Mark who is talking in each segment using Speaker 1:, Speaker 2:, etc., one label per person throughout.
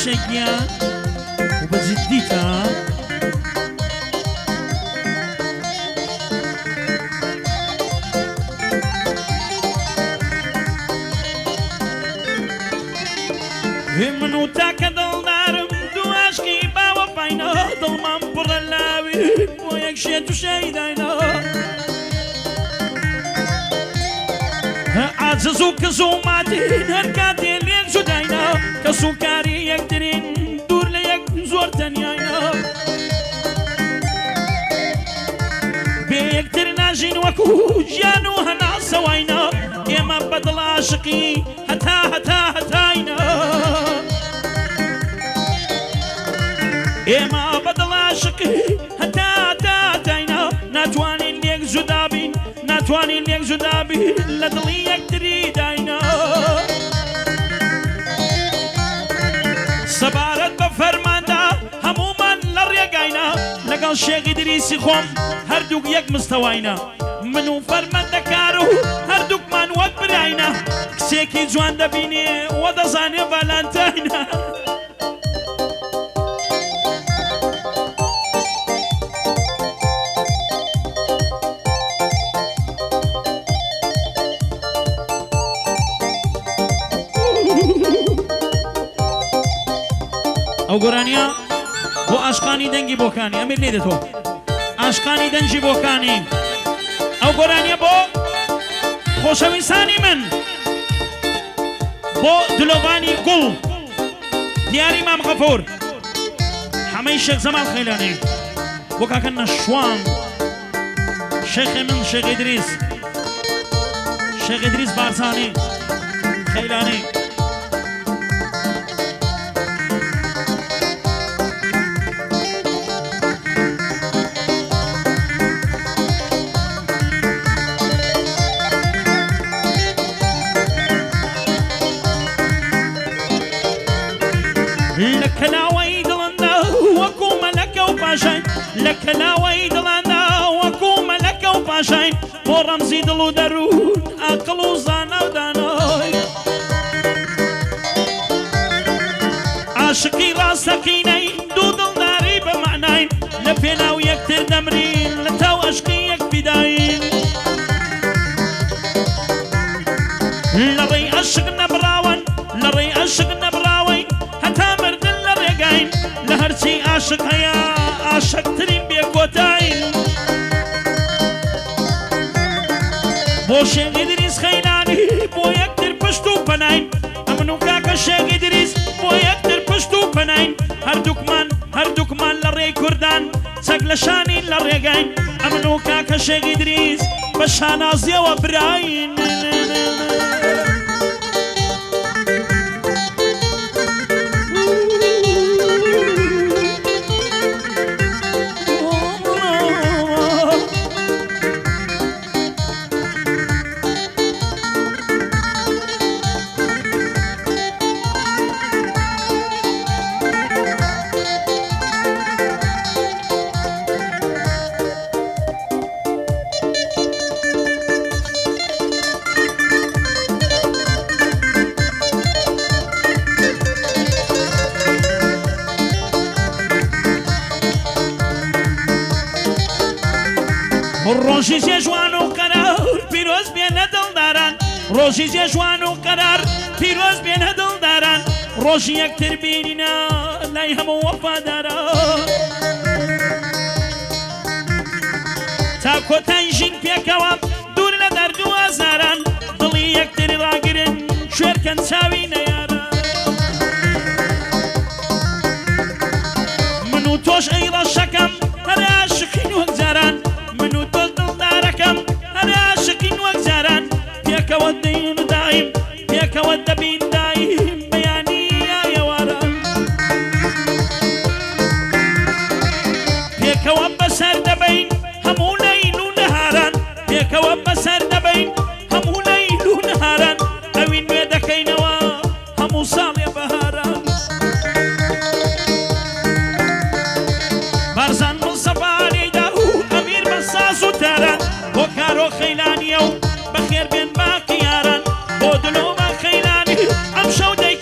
Speaker 1: شقيان وبجديتها من وتاك دلدارم دو عشقي باوە باینە دڵمان پڕە لاوی بۆ یەک شێت و شەیداینە عاجز و کەس و ماتین هەر کاتێ لێک جوداینە کەس و کاری یەکترین دوور لە یەک زۆر تەنیاینە بێ یەکتر ناژین وەکو گیان و هەناسەواینە ئێمە بەدڵ عاشقی هەتا هەتاینە ئێمە بەدڵ عاشقی هەتا هەتاینە ناتوانین لێک جودابین ناتوانین لێک جودابین لە دڵی یەکتری داینە سەبارەت بە فەرماندا هەموومان لە ڕێگاینە لەگەڵ شێخی دریسی خۆم هەردووک یەک مستەواینە من و فەرمەندەکار و هەردووکمان وەک براینە کچێکی جوان دەبینێ وە دەزانێ ڤالانتاینە ئەو گۆرانیە بۆ عاشقانی دەنگی بۆکانی ئەمیر لێ دێتەوە عاشقانی دەنگی بۆکانی ئەو گۆرانیە بۆ خۆشەویستانی من بۆ دلۆڤانی گوڵ دیاری مام غەفور حەمەی شێخ زەمال خەیلانی بۆ کاکە نەشوان شێخی من شێخ ئیدریس بارزانی خەیلانی لكلاوي دلنا وكو ملكة وباشين لكلاوي دلنا وكو ملكة وباشين ورمزي دلو درون أقلو زانا وداناي عاشقي راسكيني دو دلداري بمعناين لبينا ويكتر دمرين لتاو عشقي يك بداين لري عشقنا براون لري عشقنا براوين لهرچی عاشق هەیە عاشقترین بێکۆتاین بۆ شێخ ئیدریس خەیلانی بۆ یەکتر پشت و پەناین ئەمن و کاکە شێخ ئیدریس بۆ یەکتر پشت و پەناین هەردووکمان لە ڕێی کوردان چەک لە شانین لە ڕێگاین ئەمن و کاکە شێخ ئیدریس بە شانازیەوە براین ڕۆژی جێژوان و قەرار پیرۆز بێنە دڵداران ڕۆژی جێژوان و قەرار پیرۆز بێنە دڵداران ڕۆژی یەکتر بینینە لای هەموو وەفاداران تا کۆتای ژین پێکەوە دوور لە دەرد و ئازاران دڵی یەکتر ڕاگرن شوێرکەن چاوی نەیاران من و تۆش ئەی ڕەشەکەم هەر عاشقین وەک جاران من و تۆ دڵدارەکەم هەر عاشقین وەک جاران پێکەوە دەین دایم پێکەوە دەبین دایم بەیانی یاواران پێکەوە بەسەر دەبین هەموو لەیل و نەهاران پێکەوە بەسەر دەبین هەموو لەیل و نەهاران ئەوین نوێ دەکەینەوە هەموو ساڵێ بەهاران بارزان مڵسەبارەیدا و ئەمیر بە ساز و تاران بۆ کارۆ خەیلانیە و بەخێر بێن باقی یاران بۆ دلۆمە خەیلانی ئەم شەو دەی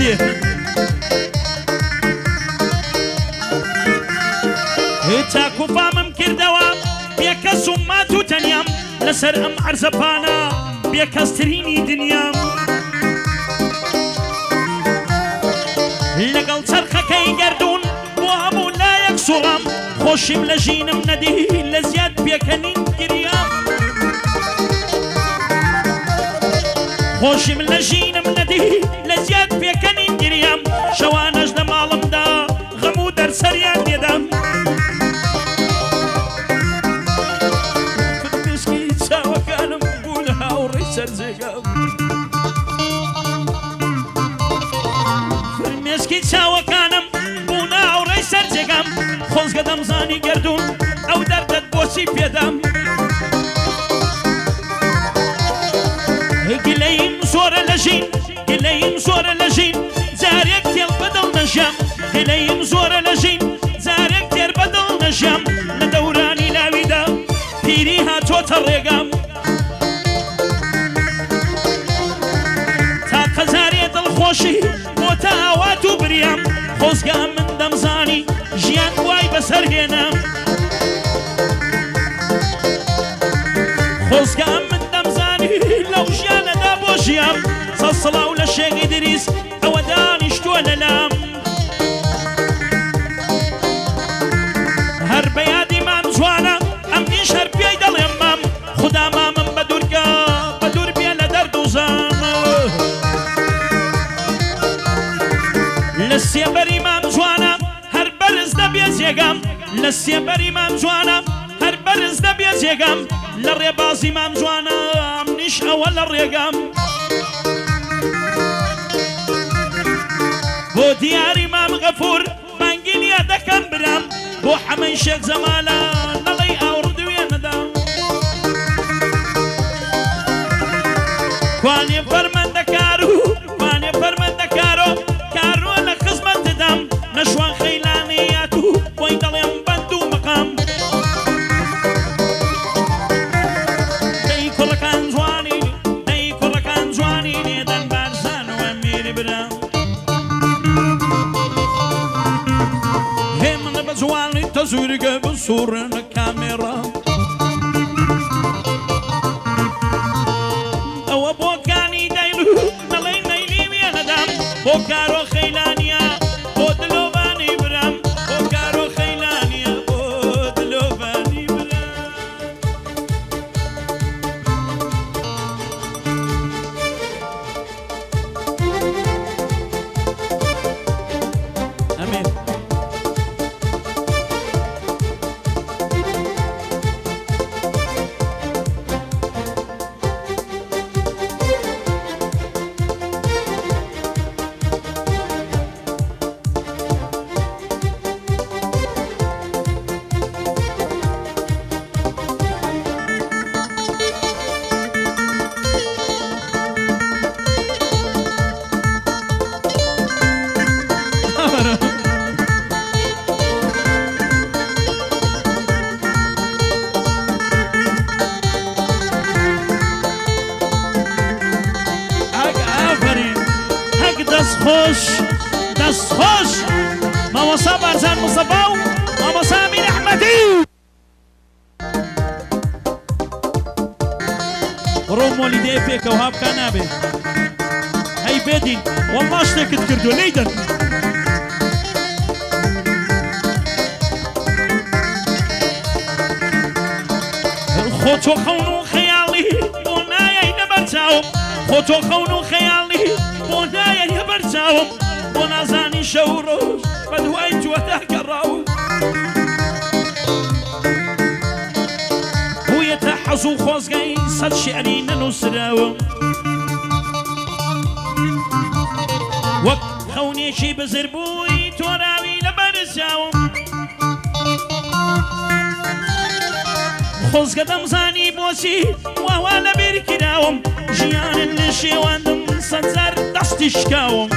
Speaker 1: بێ تاکو فامم کردەوە بێکەس و مات و تەنیام لەسەر ئەم عەرزەپانە بێکەسترینی دنیام لەگەڵ چەرخەکەی گەردوون بۆ هەموو لایەک سوڕام خۆشیم لە ژینم نەدی لە زیاد پێکەنین گریام خۆشیم لە ژینم نەدی لە زیاد پێکەنین گریام شەوانەش لە ماڵمدا غەم و دەرسەریان لێدام فرمێسکی چاوەکانم بوو لە هاوڕێی سەرجێگام فرمێسکی چاوەکانم بوو ناوڕێی سەرجێگام خۆزگە دەمزانی گەردوون ئەو دەردەت بۆچی پێدام گلەیم زۆرە لە ژین گلەیم زۆرە لە ژین جارێک تێڵ بەدڵ نەژیام گلەیم زۆرە لە ژین جارێک تێر بەدڵ نەژیام لە دەورانی لاویدا پیری هاتۆتە ڕێگام تا قەزارێ دڵخۆشی بۆ تا ئاوات و بریام خۆزگا من دەمزانی ژیان وای بەسەرهێنام خۆزگا من دەمزانی لەو ژیانەدا بۆ ژیام سەڵسڵاو لە شێگی دریس ئەوە دانیشتووە لەلام هەر بە یادی مام جوانە ئەم نیش هەر پێی دەڵێم مام خودا مامم بە دوورگە بە دوور بێ لە دەردوزان لە سێبەری مام جوانە هەر بەرز دەبێ جێگام لە سێبەری مام جوانە هەر بەرز دەبێ جێگام لە ڕێبازی مام جوانە ئەم نیش ئەوە لە ڕێگام بۆ دیاری مام غەفور بانگی نیە دەکەم برام بۆ حەمەی شێخ زەمالە نەڵەی ئاوڕدوێ نەدام کوانێ فەرمەندەکار و کوانێ فەرمەندەکارۆ کارۆ لە خزمەتدام نەشوان خەیلانەیات و بۆی دەڵێم بەند و مەقام دەی کوڕەکان جوانی دەی کوڕەکان جوانی لێدەن بارزانەوە میری برام هێ منە بە جوانی تەزوورگە بسوورنە کامێرا ئەوە بۆکانی دەین و نەڵێی نەیلی وێنەدام بۆ کارۆ خەیلانیە بۆ دلۆبانی برام بۆ کارۆ خەیلانیە بۆ دلۆبانی برام ئەمێن دەست خۆش مامۆستا بارزان مستەفا و مامۆستا ئەمین ئەحمەدی ڕۆ مۆلیدەیە پێکەوە هابکە نابێ هەی بێدین وەڵڵا شتێکت کردو لەیدەن خۆتۆ خەون و خەیاڵی بۆ نایەی لەبەرچاوم خۆتۆ خەون و خەیاڵی بۆ نایەی لەبەرچاوم بۆ نازانی شەو ڕۆژ بە دوای توەدا گەڕاوم بوویەتە حەز و خۆزگای سەد شیعری نەنووسراوم وەک خەونێکی بزر بووی تۆراوی لەبەرچاوم خۆزگە دەمزانی بۆچی واوا لەبیر کراوم ژیانن لە شێواندم سەدزار دەستی شکاوم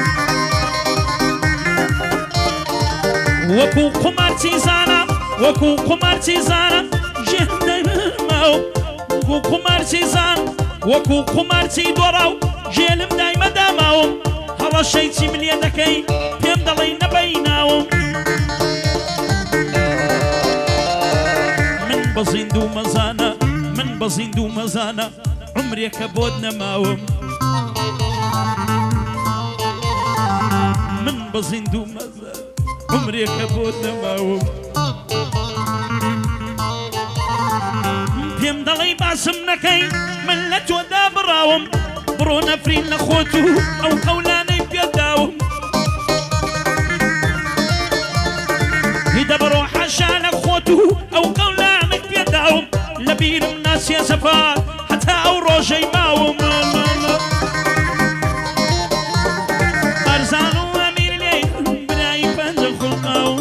Speaker 1: وەکو قومارچی زانم وەکو قومارچی زانم ژێم دایمەماوم وەکو قومارچی زان وەکو قومارچی دۆڕاو ژێلم دایمە داماوم هەڵە شەیچی ملیە دەکەی پێم دەڵێی نەبەیناوم من بە زیندوو مەزانە من بە زیندوو مەزانە عمرێکە بۆت نەماوم من بە زیندوو مەزانە عمرێکە بۆت نەماوم پێم دەڵێی باسم نەکەی من لە تۆدا بڕاوم بڕۆ نەفرین لە خۆت و ئەو قەولانەی پێداوم هیدە بڕۆ حەشا لە خۆت و ئەو قەولانەی پێداوم لە بیرم ناسیە سەفات هەتا ئەو ڕۆژەی ماوم بەرزان و ئەمیر لێ برایی پەنجە خوڵقاوم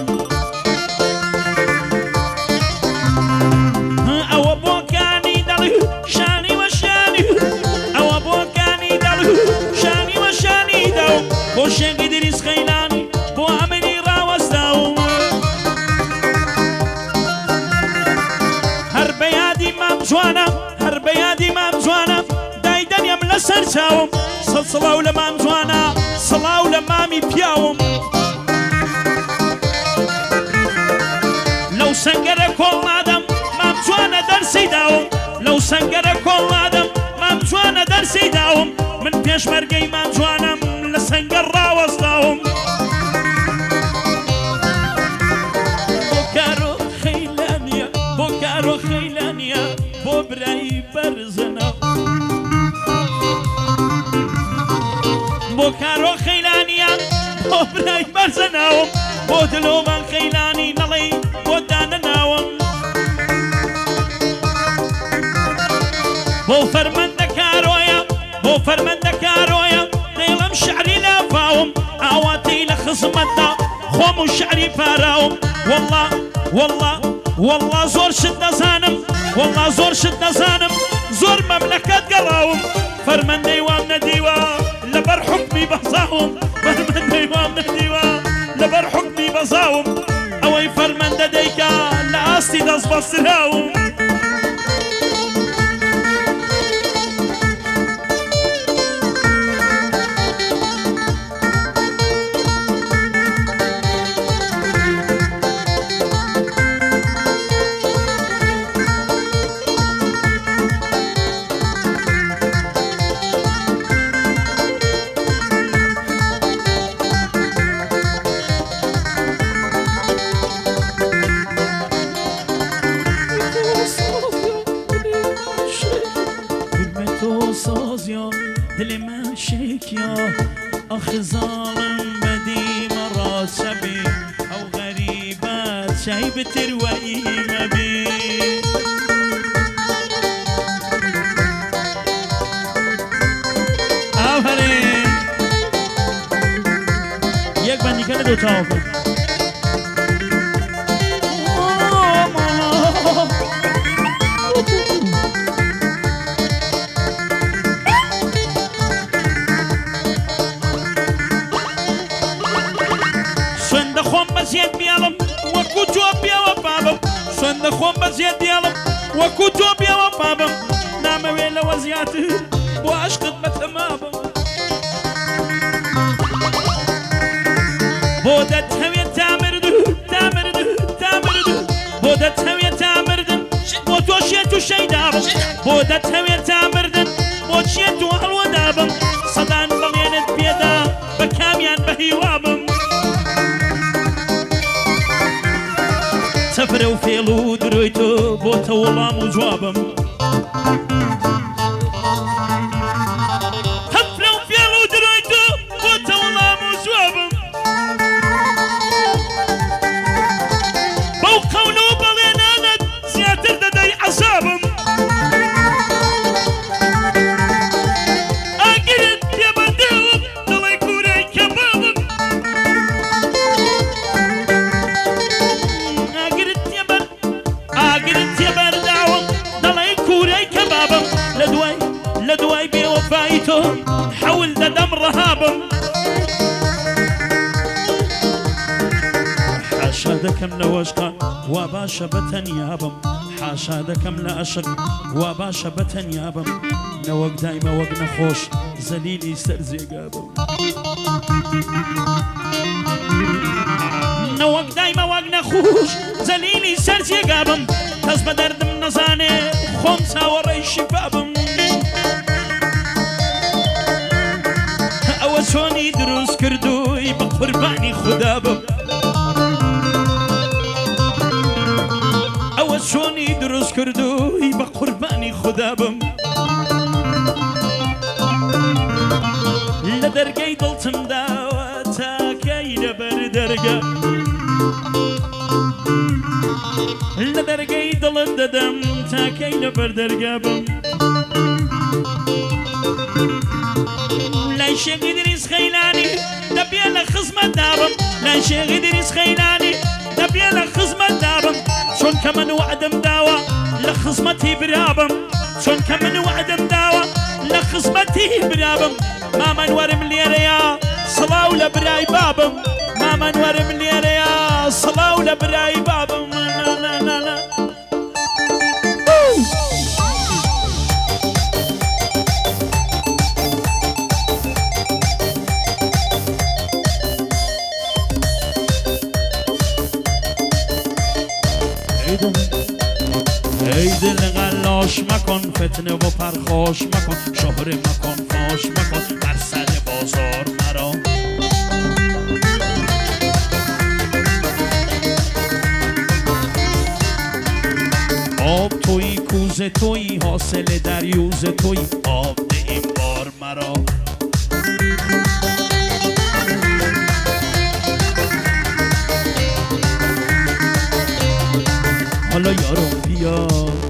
Speaker 1: ئەوە بۆکانی دەڵی شانی وەشانی ئەوە بۆکانی دەڵی شانی وەشانی داوم بۆ شێنگی دریس خەیلانی بۆ ئەمری ڕاوەستاوم هەر بە یادی مام جوانە هەر بە یادی مام جوانە دایدەنیم لەسەر چاوم سەڵاو لە مام جوانە سەڵاو لە مامی پیاوم لەو سەنگەرە کۆڵادەم مام جوانە دەرسی داوم لەو سەنگەرە کۆڵادەم مام جوانە دەرسی داوم من پێشمەرگەی مام جوانم لە سەنگەر ڕاوەستاوم بۆ کارۆ خەیلانیە بۆ کارۆ خەیلانیە بۆ برایی بەرزنە بۆ کارۆ خەیلانیە بۆ برای بەرزەناوم بۆ دلۆمان خەیلانی نەڵێی بۆ دانەناوم بۆ فەرمەندە کارۆیە بۆ فەرمەندە کارۆیە دەیڵم شعری لافاوم ئاواتەی لە خزمەتدا خۆم و شعری پاراوم وەڵڵا وەڵڵا وەڵڵا زۆر شت دەزانم وەڵڵا زۆر شت دەزانم زۆر مەملەکەت گەڕاوم فەرمەندەی وام نەدیوە لەبەر حوکمی بەزاوم فەرمەندەی وام نەدیوە لەبەر حوکمی بەزاوم ئەوەی فەرمەندە دەیکا لە ئاستی دەست بەستراوم دل من شکیا آخ ظالم بدی مرا شبی او غریبت شی بتر و ایمبی آفرین یک بندی کنه دوتا آفرین بزيد بيالم وكوتو بيا وبابم سند خوم بزيد بيالم وكوتو بيا وبابم نام ويلا وزياته واشقد بتمابم بودت هوية تامردو تامردو تامردو بودت هوية تامردن بوتوشيتو شيدابم بودت هوية تامردن بوتشيتو الودابم صدان بغينت بيدا بكاميان بهيوابم سفر وفيل ودرويتو بوتا والله وجوابم سفر وفيل ودرويتو بوتا والله وجوابم بوقونو بغينانت سياتر ددي عصابم اقرد يا بدوم دلي كوري كبابم لدواي بوفايتو حول دم رهابم حاشا دكم لوشقا وباشا بتنيابم حاشا دكم لأشق وباشا بتنيابم نەوەک دایمە وەک نەخۆش زەلیلی سەر جێگا بم نەوەک دایمە وەک نەخۆش زەلیلی سەر جێگا بم کەس بە دەردم نەزانێ خۆم چاوەڕێی شیفا بم ئەوە چۆنی دروست کردووی بە قوربانی خودا بم ئەوە چۆنی دروست کردووی بە قوربانی خودا بم لە دەرگەی دڵتم داوە تاکەی لەبەر دەرگە لە دەرگەی دڵت دەدەم تاکەی لەبەر دەرگا بم لای شێخی دریس خەیلانی دەبێ لە خزمەت دابم لای شێخی دریس خەیلانی دەبێ لە خزمەت دابم چۆن کە من وعدم داوە لە خزمەتی برابم چۆن کە من وعدم داوە لە خزمەتی برابم مامەنوەرم لێرەیە سڵاو لە برای بابم مامەنوەرم لێرەیە سڵاو لە برای بابم ای دل غلاش مکن فتنه و پرخاش مکن شهره مکن فاش مکن بر سر بازار مرا آب توی کوزه توی حاصل دریوزه توی آب ده این بار مرا حالا یارو بیا